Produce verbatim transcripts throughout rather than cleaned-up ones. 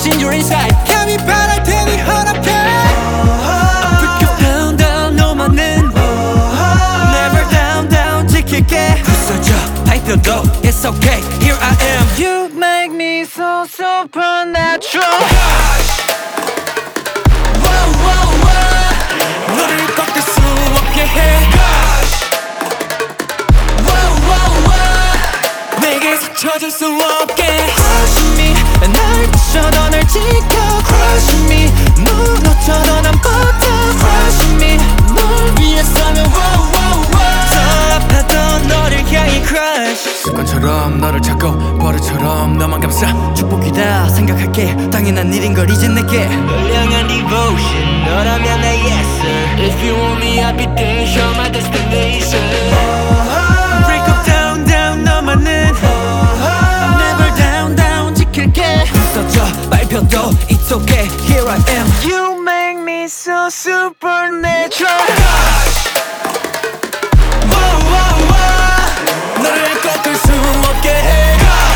in your inside 감히 바랄 테니 허락해 Break you down down 너만은 Never down down 지킬게 부서져 발표도 It's okay here I am You make me so supernatural Whoa whoa whoa 너를 꺾을 수 없게 해 Whoa whoa whoa 내게서 쳐줄 수 없게 Crush me 날 부셔도 널 지켜 Crush me 무너져도 난 버텨 Crush me 널 위해서면 wow wow wow 더 아파도 너를 향해 crush 습관처럼 너를 찾고 버릇처럼 너만 감싸 축복이다 생각할게 당연한 일인 걸 이제 내게 널 향한 devotion 너라면 내 yes sir If you want me I'll be there Show my destination Break up down down 너만은 Never down down 지킬게 부서져 발표도 It's okay here I am You make me so supernatural Whoa whoa whoa 너를 꺾을 수 없게 해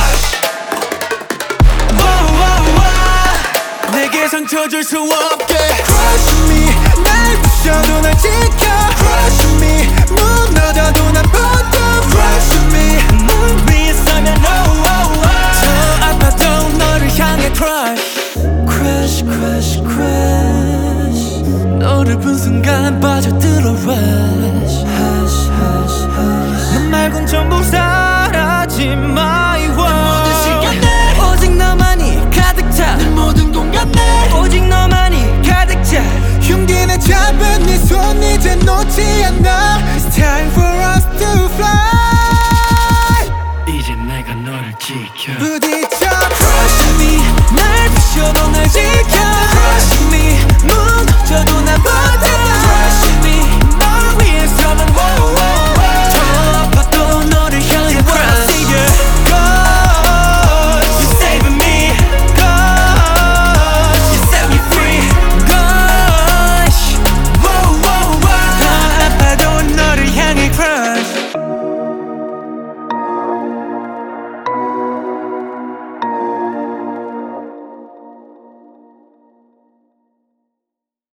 Whoa whoa whoa 내게 상처 줄 수 없게 Crush me 날 부셔도 날 지켜 Crush me 무너져도 난 버텨 Crush me 널 위해서면 no 더 아파도 너를 향해 crush Crush crush crush 너를 본 순간 빠져들어 rush Hush hush hush 넌 말곤 전부 사라진 my world 모든 시간에 오직 너만이 가득 차내 모든 공간에 오직 너만이 가득 차 흉기내 잡은 네 손 이제 놓지 않아 It's time for us to fly 이제 내가 너를 지켜 부딪혀 Crush me 날 부셔도 날 지켜